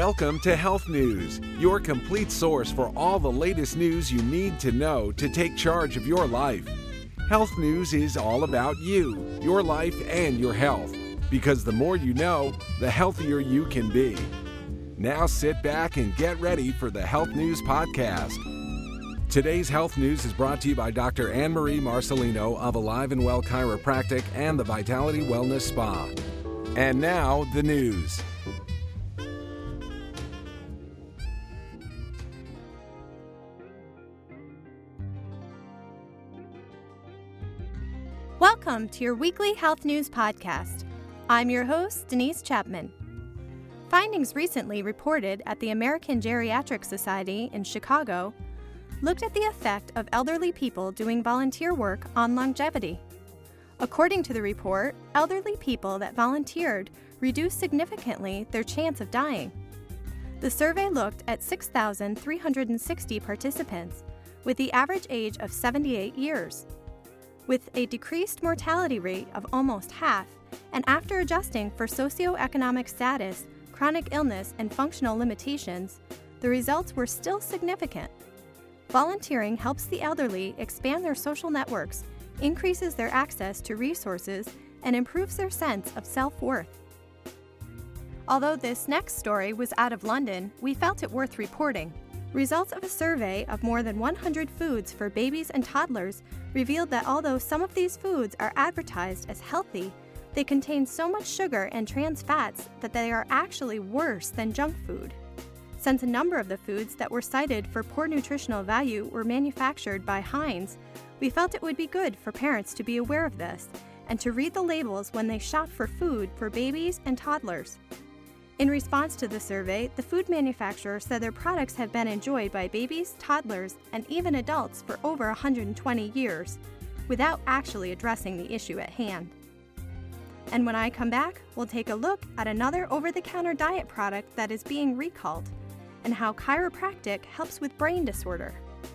Welcome to Health News, your complete source for all the latest news you need to know to take charge of your life. Health News is all about you, your life, and your health. Because the more you know, the healthier you can be. Now sit back and get ready for the Health News Podcast. Today's Health News is brought to you by Dr. Anne-Marie Marcelino of Alive and Well Chiropractic and the Vitality Wellness Spa. And now, the news. Welcome to your weekly Health News Podcast. I'm your host, Denise Chapman. Findings recently reported at the American Geriatric Society in Chicago looked at the effect of elderly people doing volunteer work on longevity. According to the report, elderly people that volunteered reduced significantly their chance of dying. The survey looked at 6,360 participants with the average age of 78 years. With a decreased mortality rate of almost half, and after adjusting for socioeconomic status, chronic illness, and functional limitations, the results were still significant. Volunteering helps the elderly expand their social networks, increases their access to resources, and improves their sense of self-worth. Although this next story was out of London, we felt it worth reporting. Results of a survey of more than 100 foods for babies and toddlers revealed that although some of these foods are advertised as healthy, they contain so much sugar and trans fats that they are actually worse than junk food. Since a number of the foods that were cited for poor nutritional value were manufactured by Heinz, we felt it would be good for parents to be aware of this and to read the labels when they shop for food for babies and toddlers. In response to the survey, the food manufacturer said their products have been enjoyed by babies, toddlers, and even adults for over 120 years, without actually addressing the issue at hand. And when I come back, we'll take a look at another over-the-counter diet product that is being recalled, and how chiropractic helps with brain disorder.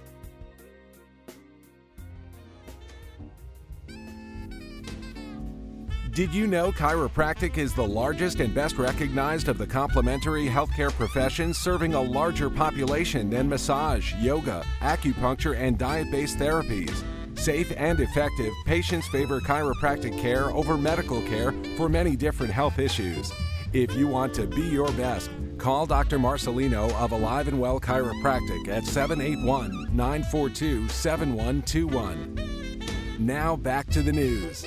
Did you know chiropractic is the largest and best recognized of the complementary healthcare professions, serving a larger population than massage, yoga, acupuncture, and diet-based therapies? Safe and effective, patients favor chiropractic care over medical care for many different health issues. If you want to be your best, call Dr. Marcelino of Alive and Well Chiropractic at 781-942-7121. Now back to the news.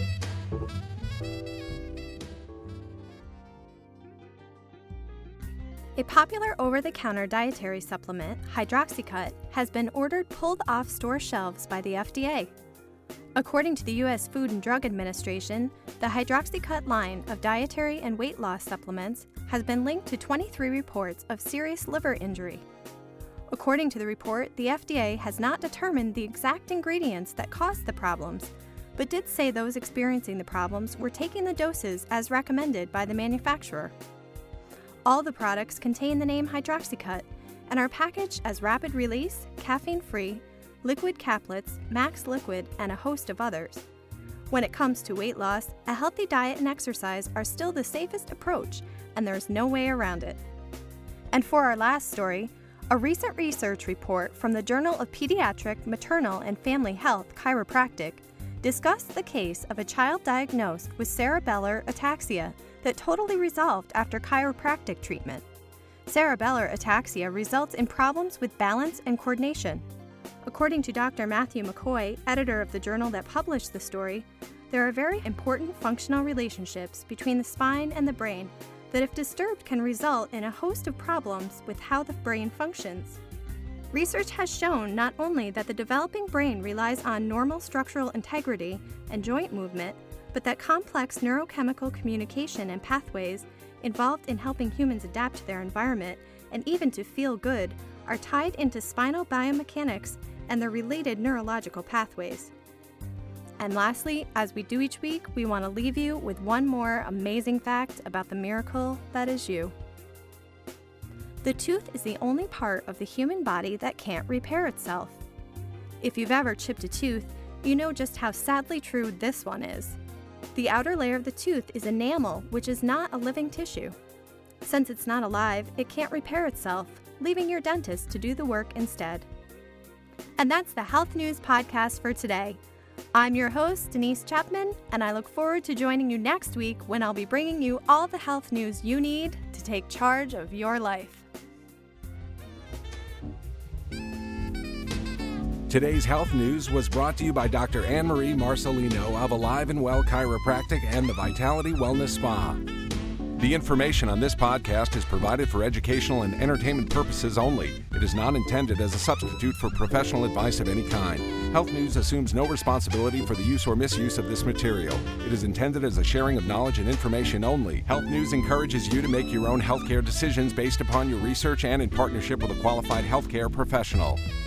A popular over-the-counter dietary supplement, Hydroxycut, has been ordered pulled off store shelves by the FDA. According to the U.S. Food and Drug Administration, the Hydroxycut line of dietary and weight loss supplements has been linked to 23 reports of serious liver injury. According to the report, the FDA has not determined the exact ingredients that caused the problems, but did say those experiencing the problems were taking the doses as recommended by the manufacturer. All the products contain the name Hydroxycut and are packaged as rapid release, caffeine-free, liquid caplets, max liquid, and a host of others. When it comes to weight loss, a healthy diet and exercise are still the safest approach, and there's no way around it. And for our last story, a recent research report from the Journal of Pediatric, Maternal, and Family Health Chiropractic discussed the case of a child diagnosed with cerebellar ataxia that totally resolved after chiropractic treatment. Cerebellar ataxia results in problems with balance and coordination. According to Dr. Matthew McCoy, editor of the journal that published the story, there are very important functional relationships between the spine and the brain that, if disturbed, can result in a host of problems with how the brain functions. Research has shown not only that the developing brain relies on normal structural integrity and joint movement, but that complex neurochemical communication and pathways involved in helping humans adapt to their environment and even to feel good are tied into spinal biomechanics and their related neurological pathways. And lastly, as we do each week, we want to leave you with one more amazing fact about the miracle that is you. The tooth is the only part of the human body that can't repair itself. If you've ever chipped a tooth, you know just how sadly true this one is. The outer layer of the tooth is enamel, which is not a living tissue. Since it's not alive, it can't repair itself, leaving your dentist to do the work instead. And that's the Health News Podcast for today. I'm your host, Denise Chapman, and I look forward to joining you next week when I'll be bringing you all the health news you need to take charge of your life. Today's health news was brought to you by Dr. Anne-Marie Marcelino of Alive and Well Chiropractic and the Vitality Wellness Spa. The information on this podcast is provided for educational and entertainment purposes only. It is not intended as a substitute for professional advice of any kind. Health News assumes no responsibility for the use or misuse of this material. It is intended as a sharing of knowledge and information only. Health News encourages you to make your own healthcare decisions based upon your research and in partnership with a qualified healthcare professional.